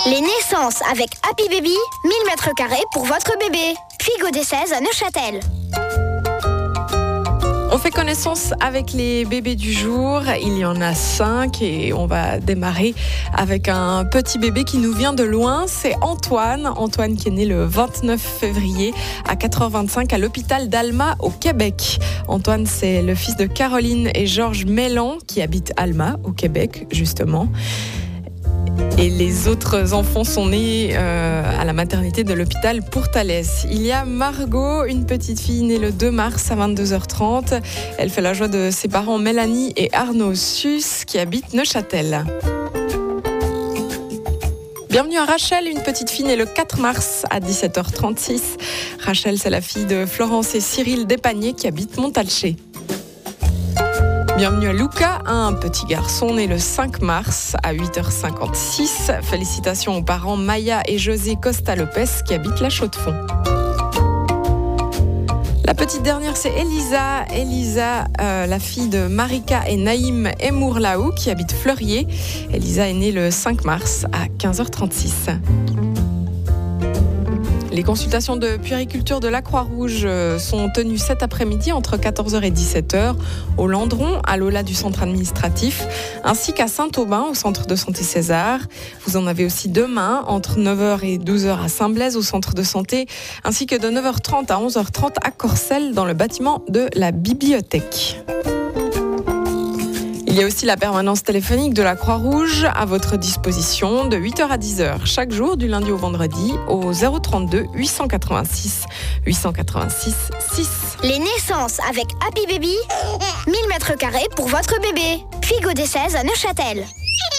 Les naissances avec Happy Baby, 1000 m² pour votre bébé. Puis Gaudé 16 à Neuchâtel. On fait connaissance avec les bébés du jour. Il y en a 5 et on va démarrer avec un petit bébé qui nous vient de loin. C'est Antoine. Antoine qui est né le 29 février à 4h25 à l'hôpital d'Alma au Québec. Antoine, c'est le fils de Caroline et Georges Mélan qui habitent Alma au Québec, justement. Et les autres enfants sont nés à la maternité de l'hôpital Pourtalès. Il y a Margot, une petite fille née le 2 mars à 22h30. Elle fait la joie de ses parents Mélanie et Arnaud Sus qui habitent Neuchâtel. Bienvenue à Rachel, une petite fille née le 4 mars à 17h36. Rachel, c'est la fille de Florence et Cyril Despagné qui habitent Montalché. Bienvenue à Luca, un petit garçon né le 5 mars à 8h56. Félicitations aux parents Maya et José Costa-Lopez qui habitent la Chaux-de-Fonds. La petite dernière, c'est Elisa. Elisa, la fille de Marika et Naïm Emourlaou qui habitent Fleurier. Elisa est née le 5 mars à 15h36. Les consultations de puériculture de la Croix-Rouge sont tenues cet après-midi entre 14h et 17h au Landron, à l'Ola du centre administratif, ainsi qu'à Saint-Aubin au centre de santé César. Vous en avez aussi demain entre 9h et 12h à Saint-Blaise au centre de santé, ainsi que de 9h30 à 11h30 à Corcelles dans le bâtiment de la bibliothèque. Il y a aussi la permanence téléphonique de la Croix-Rouge à votre disposition de 8h à 10h chaque jour du lundi au vendredi au 032 886 886 6. Les naissances avec Happy Baby, 1000 m² pour votre bébé. Puis Gaudé 16 à Neuchâtel.